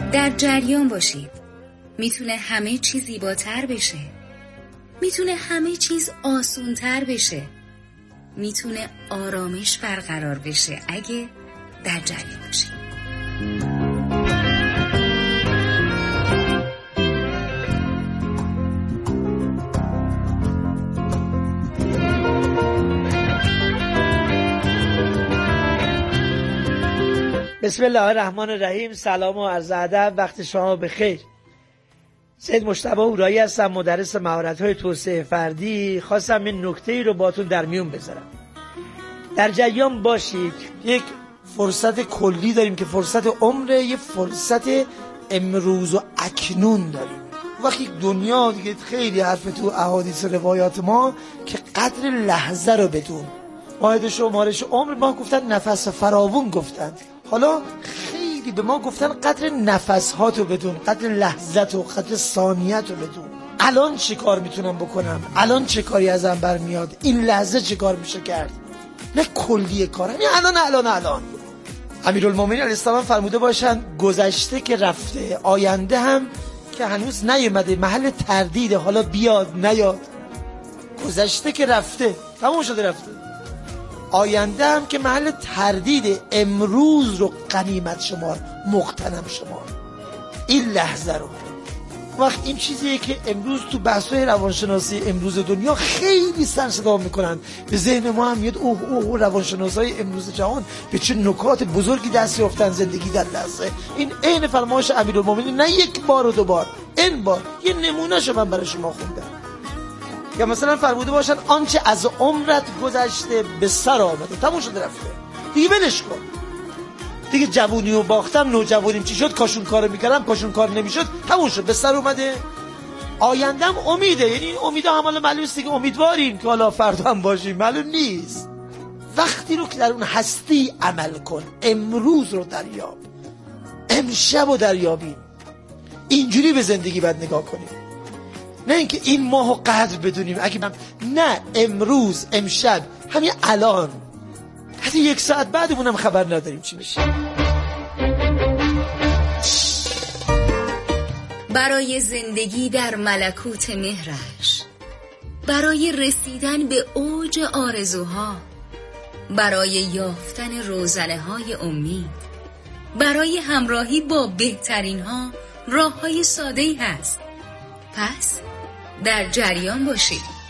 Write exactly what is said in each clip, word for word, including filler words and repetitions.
در جریان باشید. میتونه همه چیز زیباتر بشه. میتونه همه چیز آسونتر بشه. میتونه آرامش برقرار بشه اگه در جریان باشید. بسم الله الرحمن الرحیم. سلام و عرض ادب، وقت شما بخیر. سید مجتبی اورایی هستم، مدرس مهارت‌های توسعه فردی. خواستم این نکته‌ای رو باتون در میون بذارم. در جریان باشید. یک فرصت کلی داریم که فرصت عمره، یه فرصت امروز و اکنون داریم. وقتی دنیا دیگه خیلی حرف تو احادیث روایات ما که قدر لحظه رو بدون. واحد شمارش عمر ما گفتن نفس فراوون گفتن. حالا خیلی به ما گفتن قدر نفس ها تو بدون، قدر لحظت و قدر ثانیت رو بدون. الان چه کار میتونم بکنم؟ الان چه کاری ازم برمیاد؟ این لحظه چه کار میشه کرد؟ نه کلیه کارم، یعنی الان الان الان. امیرالمومنین علیه السلام فرموده باشن گذشته که رفته، آینده هم که هنوز نیومده، محل تردیده، حالا بیاد نیاد. گذشته که رفته، تموم شده رفته. آینده هم که محل تردید، امروز رو غنیمت شمار، مغتنم شمار. این لحظه رو وقت این چیزیه که امروز تو بحث‌های روانشناسی امروز دنیا خیلی سر صدا میکنن. به ذهن ما هم میاد اوه اوه روانشناسای امروز جهان به چه نکات بزرگی دست یافتن. زندگی در لحظه، این عین فرمایش امیرالمومنین، نه یک بار و دو بار، این بار. یه نمونهشو من برای شما خوندم. یا مثلا فرموده باشن آنچه از عمرت گذشته به سر آمده، تموم شده رفته، دیگه ولش کن. دیگه جوونی رو باختم، نوجوانیم چی شد، کاشون کارو میکردم کاشون کار نمیشد، تموم شد، به سر اومده. آیندهم امیده، یعنی امیده هم حالا معلومه دیگه، امیدواریم که حالا فردا هم باشیم، معلوم نیست. وقتی رو که در اون هستی عمل کن، امروز رو دریاب، امشب رو دریابیم. اینجوری به زندگی باید نگاه کنیم، نه اینکه این ماهو قدر بدونیم. اگه من نه، امروز، امشب، همین الان، حتی یک ساعت بعدمونم خبر نداریم چی میشه. برای زندگی در ملکوت مهرش، برای رسیدن به اوج آرزوها، برای یافتن روزنه های امید، برای همراهی با بهترین ها، راه های ساده‌ای هست. پس در جریان باشید.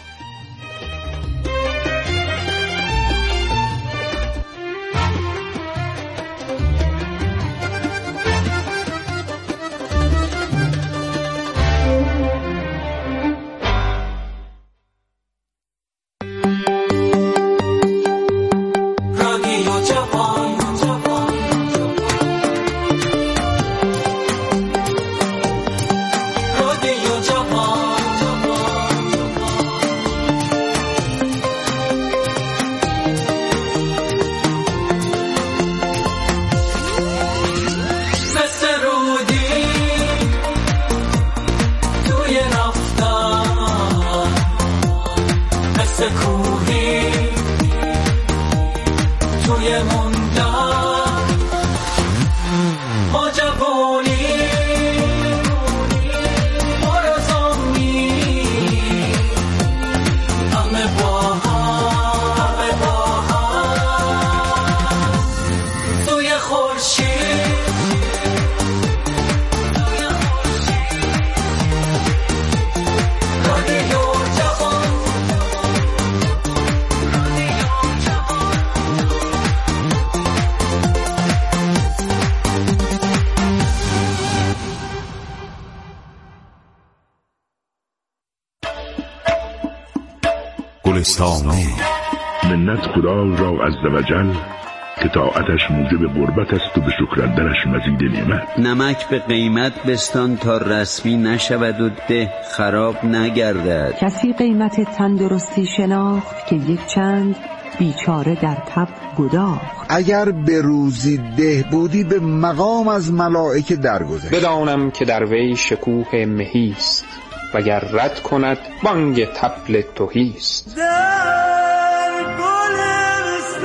منت خدا را عزوجل که طاعتش موجب قربت است و به شکرندرش مزید نعمت. نمک به قیمت بستان تا رسمی نشود و ده خراب نگردد. کسی قیمت تندرستی شناخت که یک چند بیچاره در تب گداخت. اگر به روزی ده بودی به مقام از ملائکه درگذشت. بدانم که در وی شکوه مهیست وگر رد کند بانگ طبل تهیست.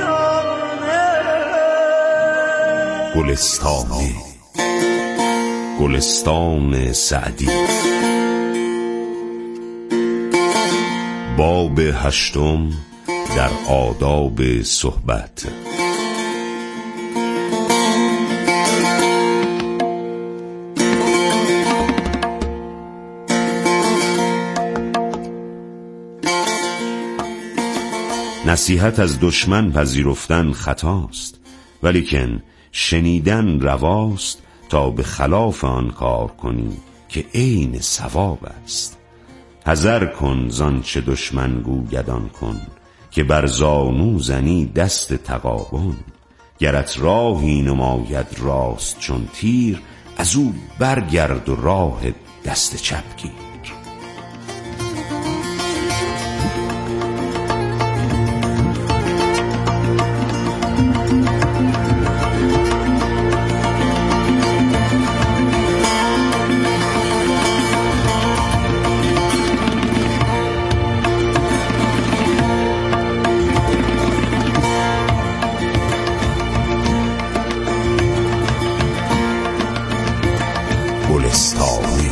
گلستانی گلستان سعدی. باب هشتم در آداب صحبت. نصیحت از دشمن پذیرفتن خطاست، ولیکن شنیدن رواست تا به خلاف آن کار کنی که عین صواب است. حذر کن زانچه دشمن گویدان کن، که بر زانو زنی دست تغابن. گرت راهی نماید راست چون تیر، از او برگرد و راه دست چپ گیر. گلستانی.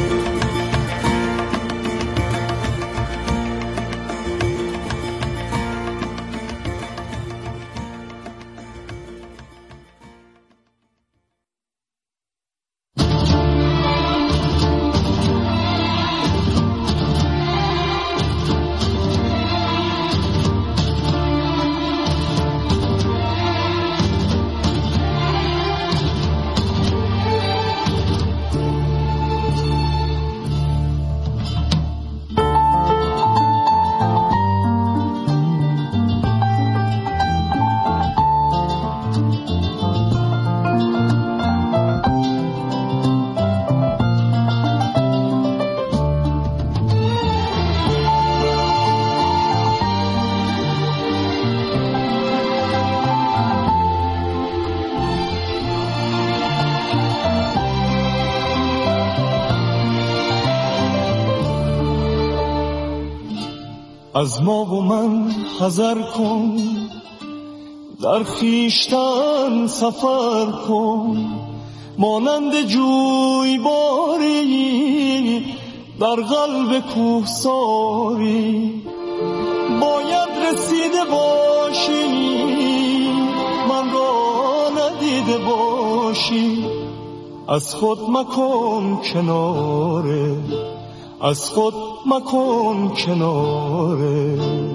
از ما و من حذر کن، در خویشتن سفر کن. مانند جویباری در قلب کوهساری، باید رسیده باشی من را ندیده باشی. از خود مکن کناره، از خود مکن کناره.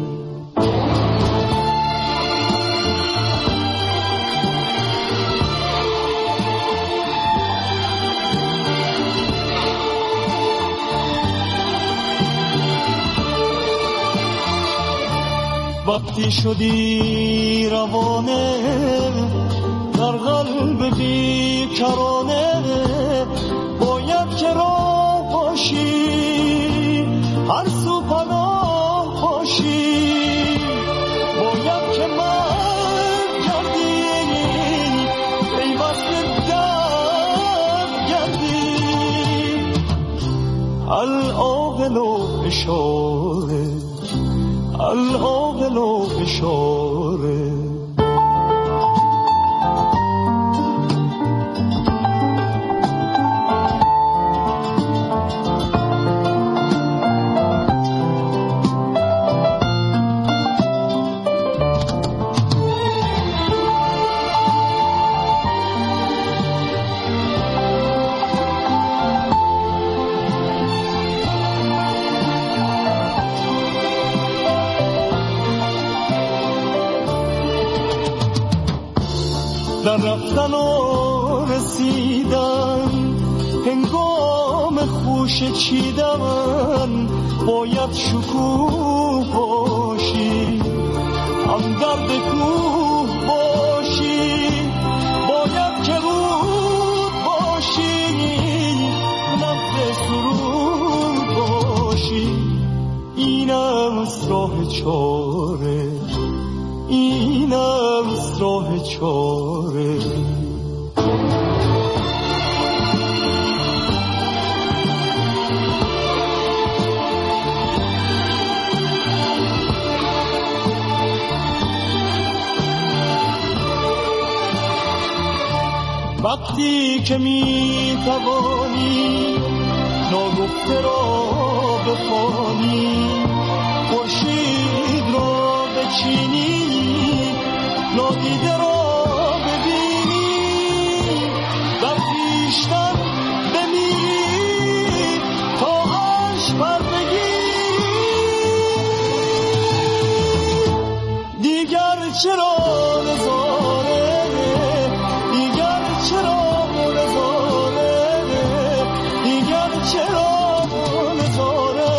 وقتی شدی روانه در قلب بیکرانه، باید که راه باشی هر سو پناه باشی. باید که من گردی پیوست درد گردی. العاقل و اشاره، العاقل و اشاره. در رفتن و رسیدن هنگام خوش چیدن، باید شکوه باشی هم درد کوه باشی. باید که رود باشی نفس سرود باشی. این است راه چاره، این است راه چاره. وقتی که می توانی ناگفته را بخوانی، خورشید را بچینی، نادیده را ببینی، در خویشتن بمیری تا عرش پر بگیری. دیگر چرا نظاره، دیگر چرا نظاره، دیگر چرا نظاره.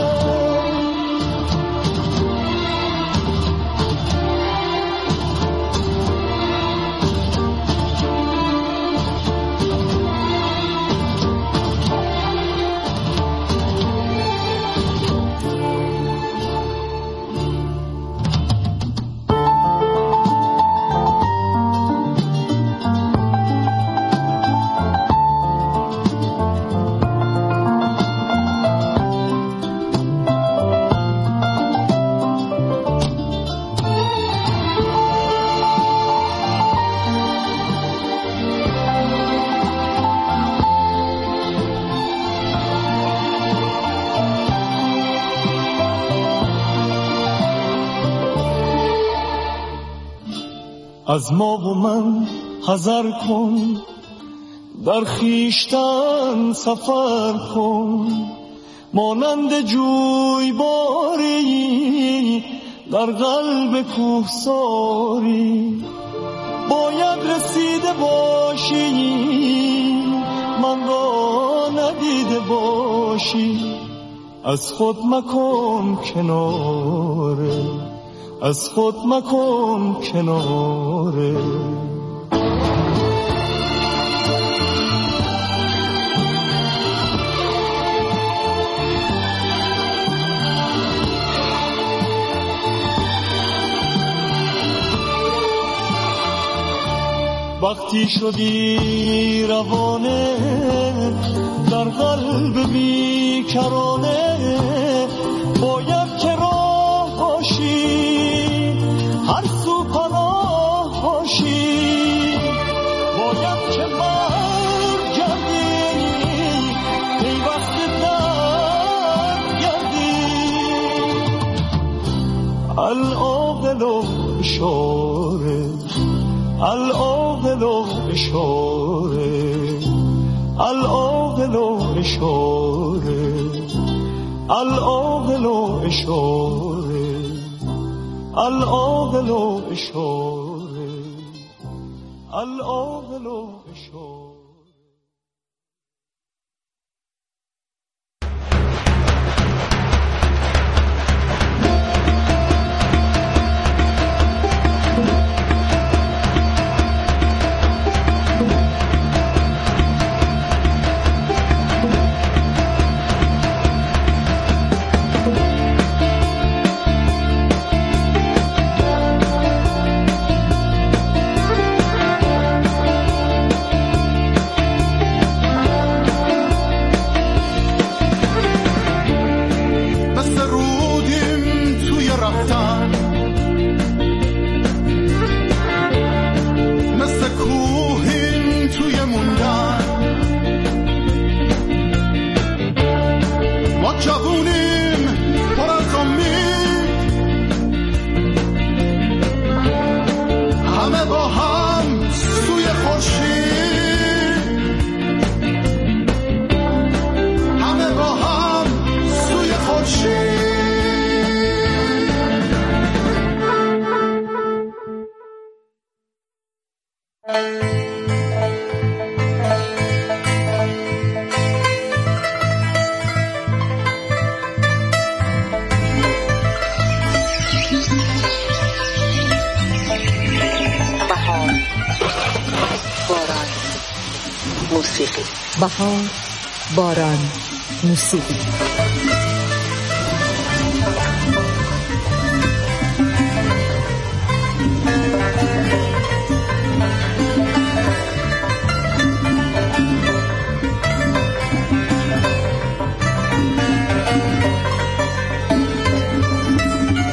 از ما و من حذر کن، در خویشتن سفر کن، مانند جویباری در قلب کوهساری. باید رسیده باشی من را ندیده باشی، از خود مکن کناره، از خود مکن کناره. وقتی شدی روانه در قلب بیکرانه، باید که راه باشی، هر سو پناه باشی. باید که برگردی، پیوسته در گردی. العاقل و اشاره، العاقل و اشاره، العاقل و اشاره، العاقل و اشاره، العاقل و اشاره، العاقل و اشاره. بهار، باران، موسیقی.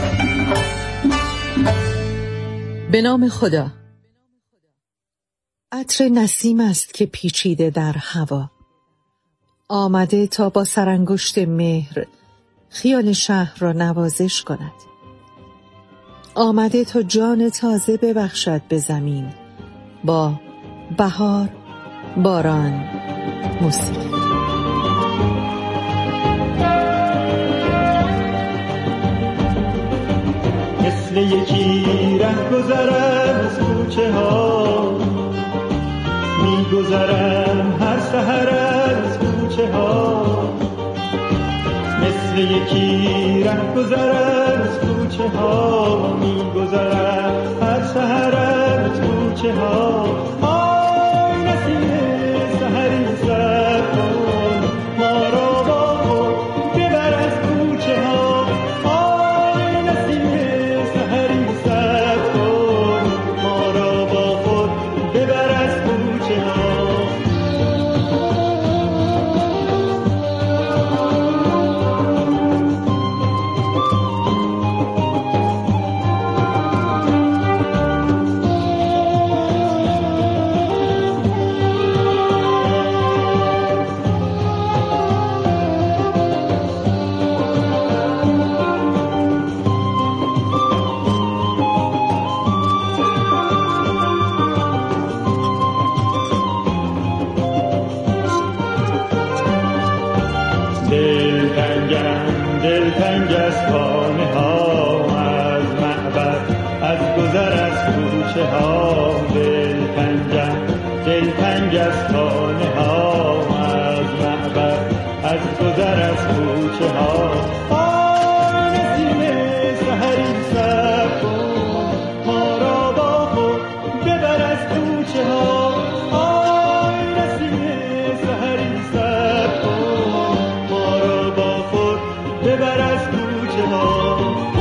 به نام خدا. عطر نسیم است که پیچیده در هوا، آمده تا با سرانگشت مهر خیال شهر را نوازش کند. آمده تا جان تازه ببخشد به زمین با بهار، باران، موسیقی. مثل یکی ره گذرم از کوچه ها، می گذرم هر سحر از کوچه ها. مثل یکی ره گذرم از کوچه ها، می گذرم هر سحر از کوچه ها. آی نسیم سحری سر کن ما را با خود ببر از کوچه ها. آی نسیم سحری سر کن ما را با خود ببر از کوچه ها. دلتنگ از خانه ها، از معبد از گذر از کوچه ها. دلتنگم دلتنگ از خانه ها، از معبد از گذر از کوچه ها. آی نسیم سحری سر کن ما را با خود ببر از کوچه ها. آی نسیم سحری سر کن ما را با خود ببر از کوچه ها.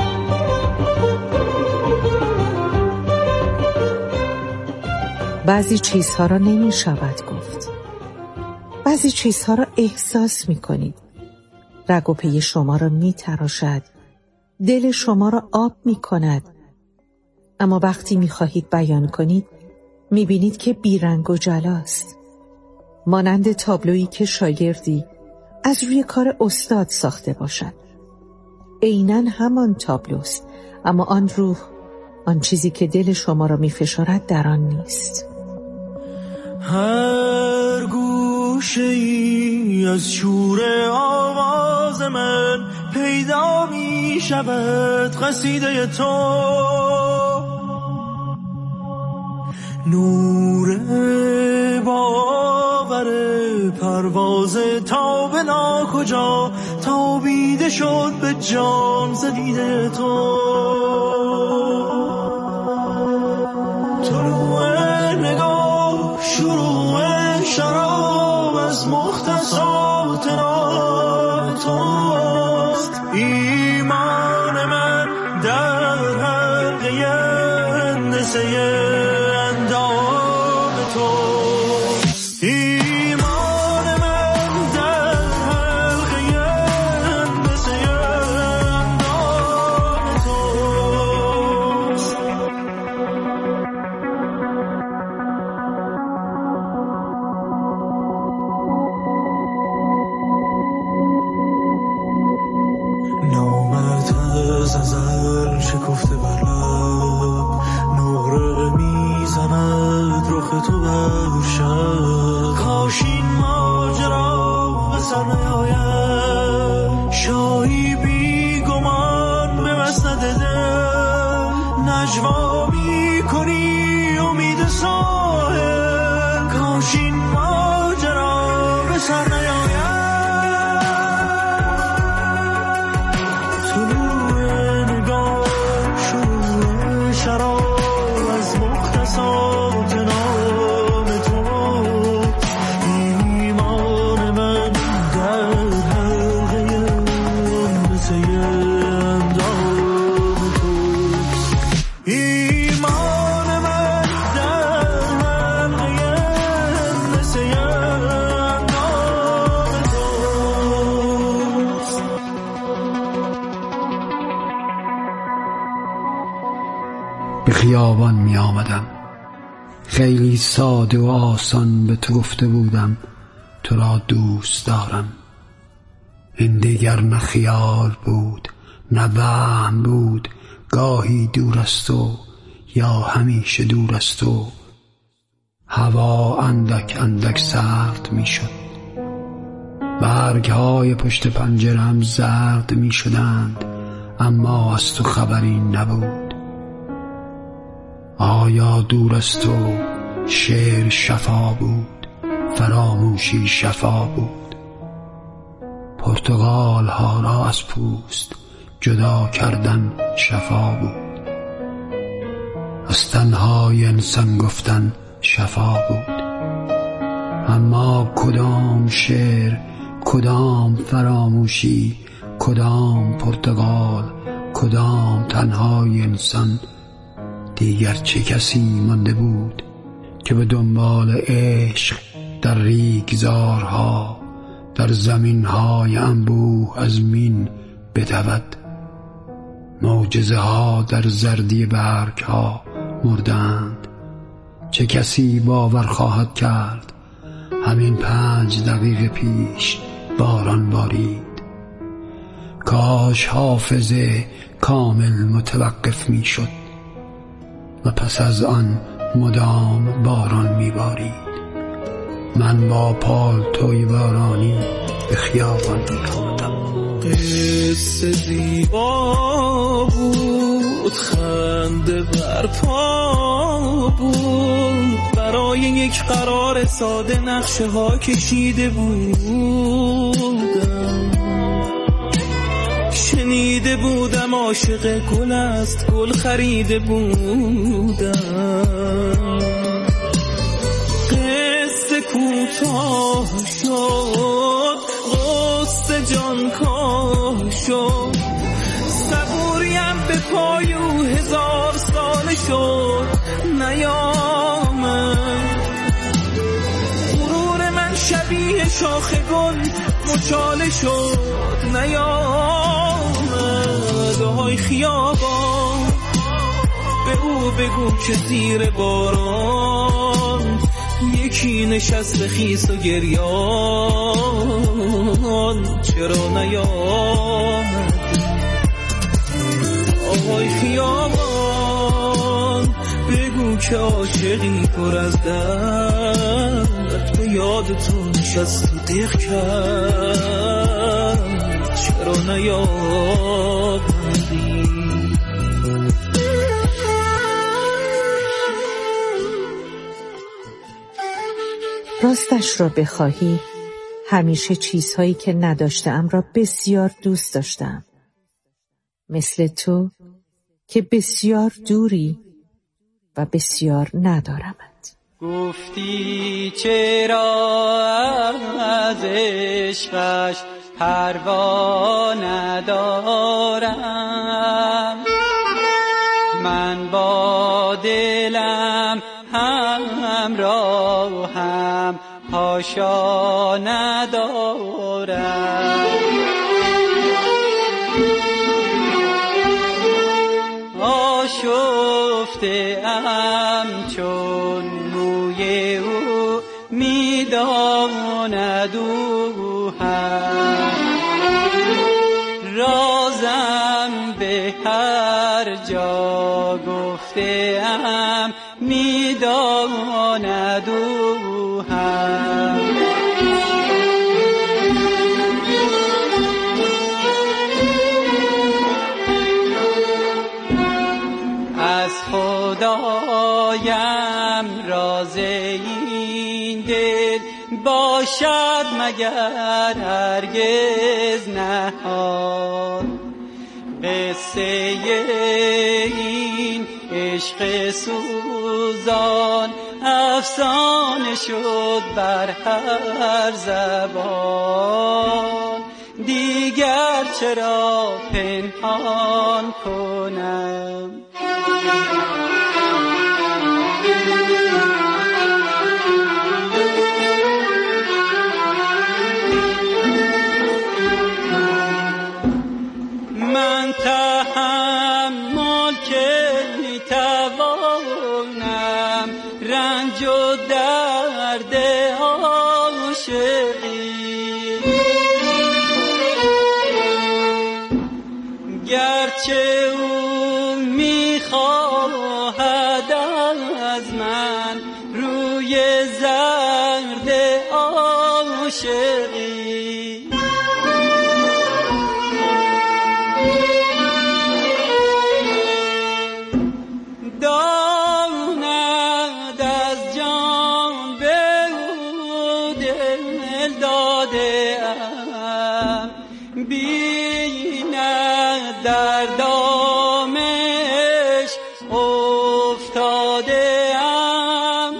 بعضی چیزها را نمی شود گفت، بعضی چیزها را احساس می کنید. رگ و پی شما را می تراشد، دل شما را آب می کند. اما وقتی می خواهید بیان کنید می بینید که بیرنگ و جلاست، مانند تابلویی که شاگردی از روی کار استاد ساخته باشد. عیناً همان تابلوست، اما آن روح، آن چیزی که دل شما را می فشارد در آن نیست. هر گوشه ای از شور آواز من پیدا می شود قصیده تو، نور باور پرواز تا به ناکجا تابیده شد به جان ز دیده تو. طلوع نگاه شروع شراب از مختصات راه توست. ایمان من در حلقه هندسه اندام توست. ایمان من در حلقه هندسه اندام توست. نامت از ازل شکفته بر لب، نقره میزند رخ تو بر شب. کاش این ماجرا به سر نیاید، شاهی بی گمان به مسند دل نجوا میکنی امید ساحل. کاش این ماجرا به سر نیاید. به خیابان می آمدم، خیلی ساده و آسان به تو گفته بودم تو را دوست دارم. این دیگر نه خیال بود نه وهم بود، گاهی دور از تو یا همیشه دور از تو. هوا اندک اندک سرد می شد، برگ های پشت پنجرم زرد می شدند، اما از تو خبری نبود. آیا دور از تو شعر شفا بود، فراموشی شفا بود؟ پرتقال ها را از پوست جدا کردن شفا بود، از تنهای انسان گفتن شفا بود. اما کدام شعر، کدام فراموشی، کدام پرتقال، کدام تنهای انسان؟ دیگر چه کسی مانده بود که به دنبال عشق در ریگزارها، در زمینهای انبوه از مین بدود؟ معجزه ها در زردی برگ ها مردند. چه کسی باور خواهد کرد همین پنج دقیقه پیش باران بارید؟ کاش حافظه کامل متوقف می شد و پس از آن مدام باران می بارید. من با پالتوی بارانی به خیابان می آمدم. قصه زیبا بود، خنده برپا بود، برای یک قرار ساده نقشه ها کشیده بودم. شنیده بودم عاشق گل است، گل خریده بودم. قصه کوتاه شد، قصه جان کاه شد، صبوریم به پای او هزار سال شد نیامد. غرور من شبیه شاخ گل مچاله شد نیامد. آهای خیابان به او بگو که زیر باران یکی نشست خیس و گریان چرا نیامد. آهای خیابان بگو که عاشقی پر از درد به یاد تو نشست و دق کرد چرا نیامدی. راستش را بخواهی همیشه چیزهایی که نداشتم را بسیار دوست داشتم، مثل تو که بسیار دوری و بسیار ندارمت. گفتی چرا از عشقش پروا ندارم، من با دلم همراهم پاشا ندارم. آشفته ام چون موی او میداند او هم، رازم به هر جا گفته ام میداند او هم. از خدایم راز این دل باشد مگر هرگز نهاد، قصه این عشق سوزان افسانه شد بر هر زبان، دیگر چرا پنهان کنم. من تحمل که میتوانم رنج عاشقی گرچه او میخواهد از من روی زرد عاشقی داند از جان به او دل داده ام بیند در دامش افتاده ام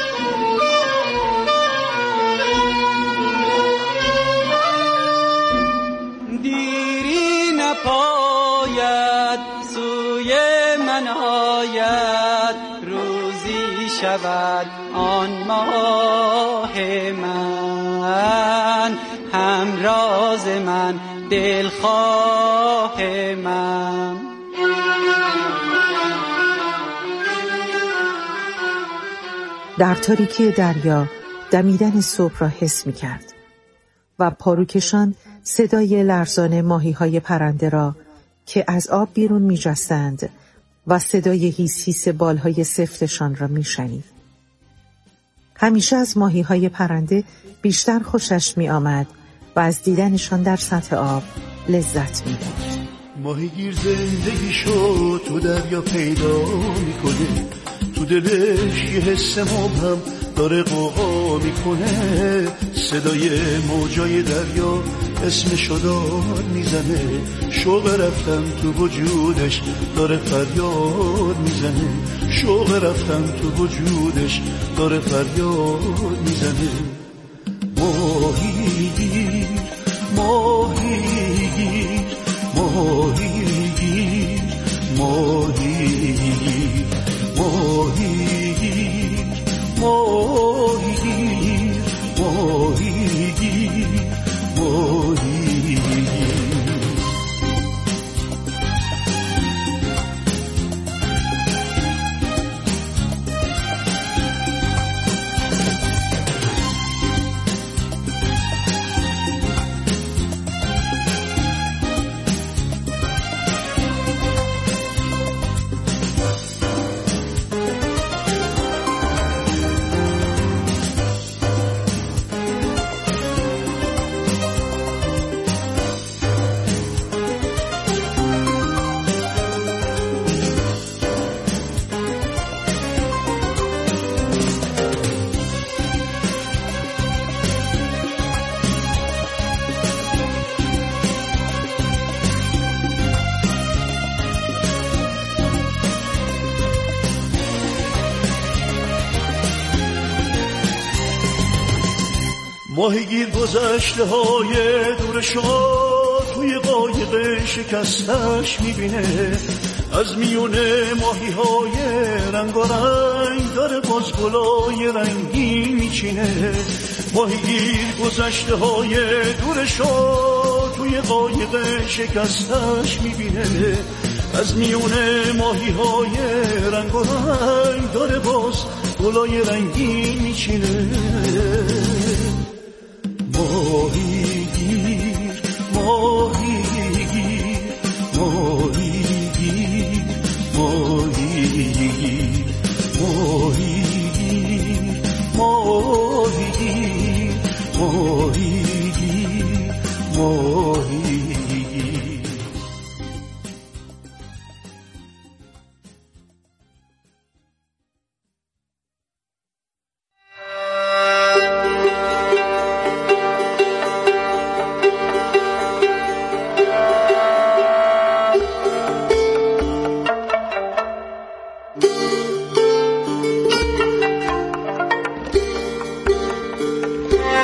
دیری نپاید سوی من آید روزی شود آن ماه من همراز من دلخواه من در تاریکی دریا دمیدن صبح را حس می کرد و پاروکشان صدای لرزان ماهی‌های پرنده را که از آب بیرون می جستند و صدای هیس هیس بالهای سفتشان را می شنید. همیشه از ماهی‌های پرنده بیشتر خوشش می آمد و از دیدنشان در سطح آب لذت می برد. ماهیگیر زندگیشو تو دریا پیدا میکنه، تو دلش یه حس مبهم داره قوقا میکنه، صدای موجای دریا اسمشو داد میزنه، شوق رفتن تو وجودش داره فریاد میزنه، شوق رفتن تو وجودش داره فریاد میزنه. ماهیگیر ماهیگیر ماهیگیر ماهیگیر ماهیگیر ماهیگیر ماهیگیر ماهیگیر ماهیگیر گذشته های دورشو توی قایق شکستش میبینه، از میونه ماهی های رنگ و رنگ داره باز گلای رنگی میچینه. ماهیگیر گذشته های دورشو توی قایق شکستش میبینه، از میونه ماهی های رنگ و رنگ داره باز گلای رنگی میچینه. ماهیگیر ماهیگیر ماهیگیر ماهیگیر ماهیگیر ماهیگیر ماهیگیر ماهیگیر